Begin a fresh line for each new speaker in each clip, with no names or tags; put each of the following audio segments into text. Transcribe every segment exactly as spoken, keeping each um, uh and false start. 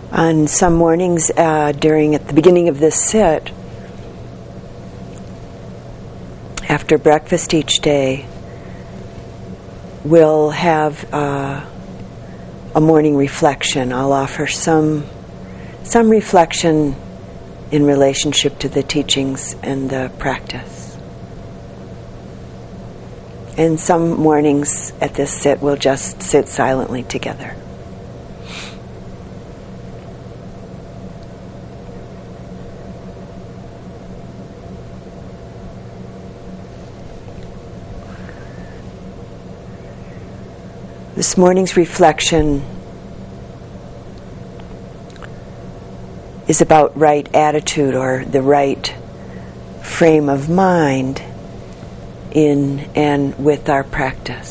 On some mornings uh, during at the beginning of this sit, after breakfast each day, we'll have uh, a morning reflection. I'll offer some some reflection in relationship to the teachings and the practice. And some mornings at this sit, we'll just sit silently together. This morning's reflection is about right attitude, or the right frame of mind in and with our practice.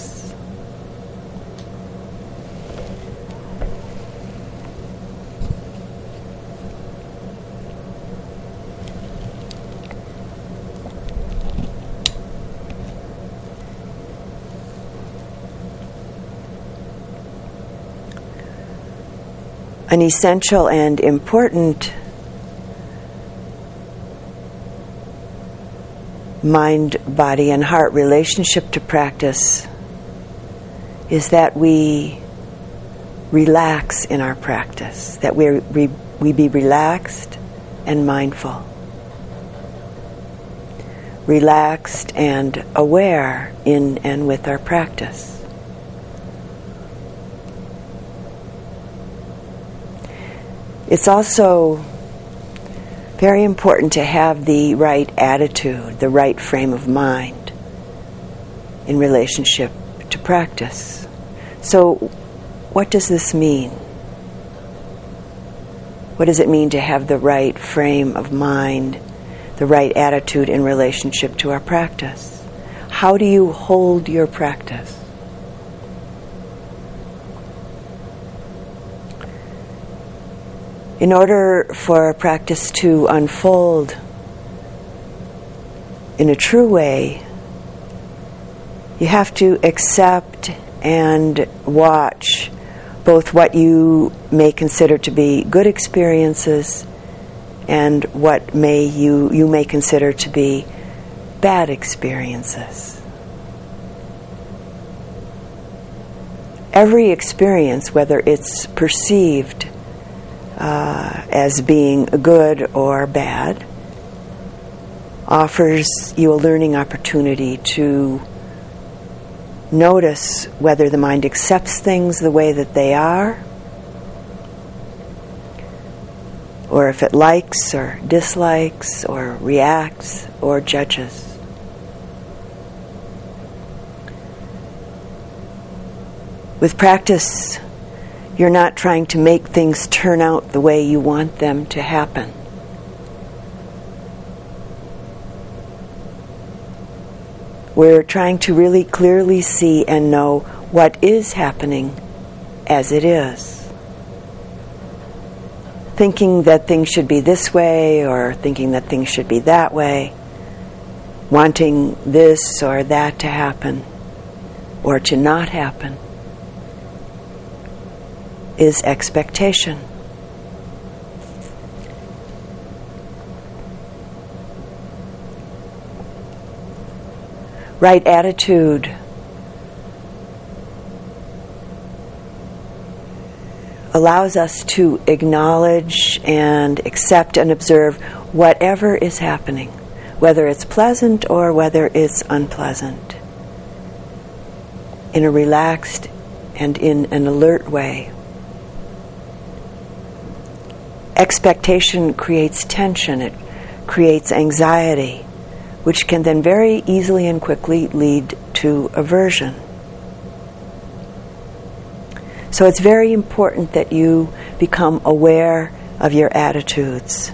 An essential and important mind, body, and heart relationship to practice is that we relax in our practice, that we we, we be relaxed and mindful, relaxed and aware in and with our practice. It's also very important to have the right attitude, the right frame of mind in relationship to practice. So, what does this mean? What does it mean to have the right frame of mind, the right attitude in relationship to our practice? How do you hold your practice? In order for practice to unfold in a true way, you have to accept and watch both what you may consider to be good experiences and what may you, you may consider to be bad experiences. Every experience, whether it's perceived Uh, as being good or bad, offers you a learning opportunity to notice whether the mind accepts things the way that they are, or if it likes or dislikes or reacts or judges. With practice, you're not trying to make things turn out the way you want them to happen. We're trying to really clearly see and know what is happening as it is. Thinking that things should be this way, or thinking that things should be that way, wanting this or that to happen, or to not happen, is expectation. Right attitude allows us to acknowledge and accept and observe whatever is happening, whether it's pleasant or whether it's unpleasant, in a relaxed and in an alert way. Expectation creates tension, it creates anxiety, which can then very easily and quickly lead to aversion. So it's very important that you become aware of your attitudes.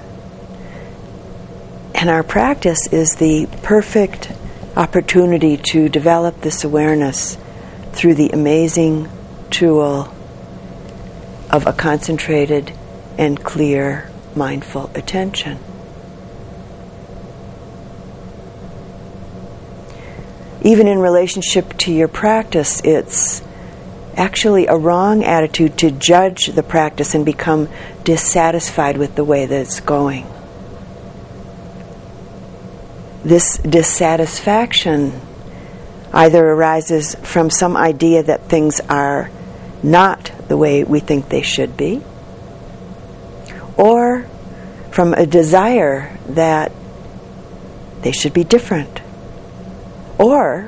And our practice is the perfect opportunity to develop this awareness through the amazing tool of a concentrated and clear, mindful attention. Even in relationship to your practice, it's actually a wrong attitude to judge the practice and become dissatisfied with the way that it's going. This dissatisfaction either arises from some idea that things are not the way we think they should be, or from a desire that they should be different, or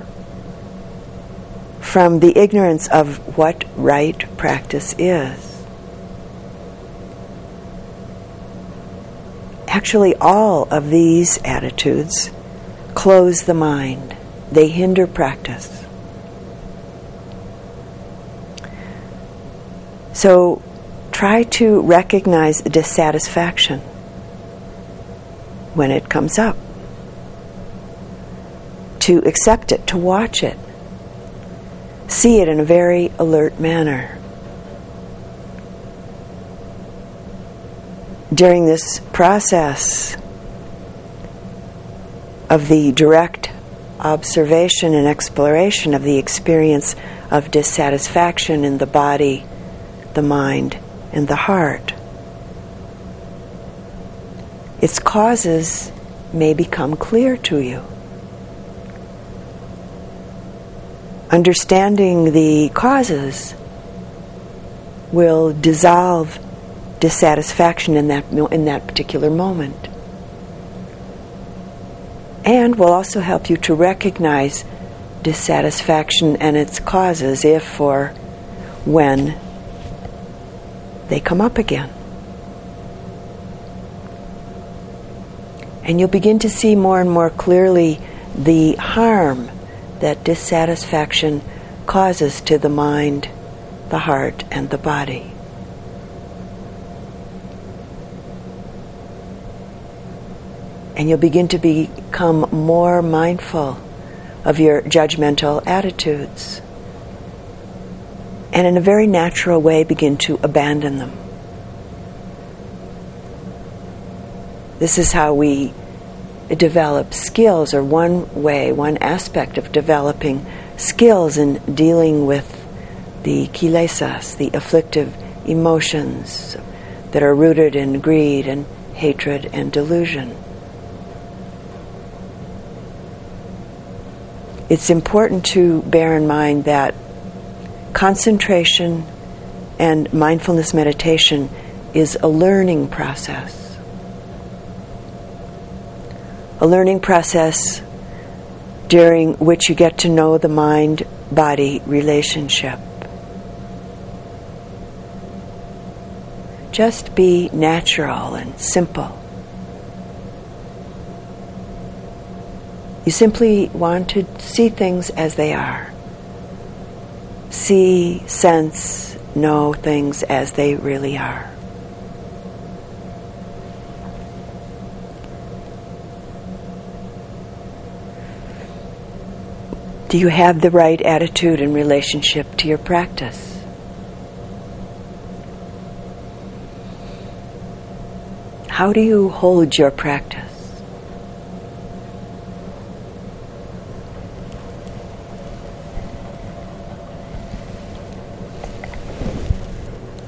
from the ignorance of what right practice is. Actually, all of these attitudes close the mind. They hinder practice. So try to recognize dissatisfaction when it comes up. To accept it, to watch it. See it in a very alert manner. During this process of the direct observation and exploration of the experience of dissatisfaction in the body, the mind, and the heart, its causes may become clear to you. Understanding the causes will dissolve dissatisfaction in that in that particular moment, and will also help you to recognize dissatisfaction and its causes if or when they come up again. And you'll begin to see more and more clearly the harm that dissatisfaction causes to the mind, the heart, and the body. And you'll begin to become more mindful of your judgmental attitudes, and in a very natural way begin to abandon them. This is how we develop skills, or one way, one aspect of developing skills in dealing with the kilesas, the afflictive emotions that are rooted in greed and hatred and delusion. It's important to bear in mind that concentration and mindfulness meditation is a learning process. A learning process during which you get to know the mind-body relationship. Just be natural and simple. You simply want to see things as they are. See, sense, know things as they really are. Do you have the right attitude in relationship to your practice? How do you hold your practice?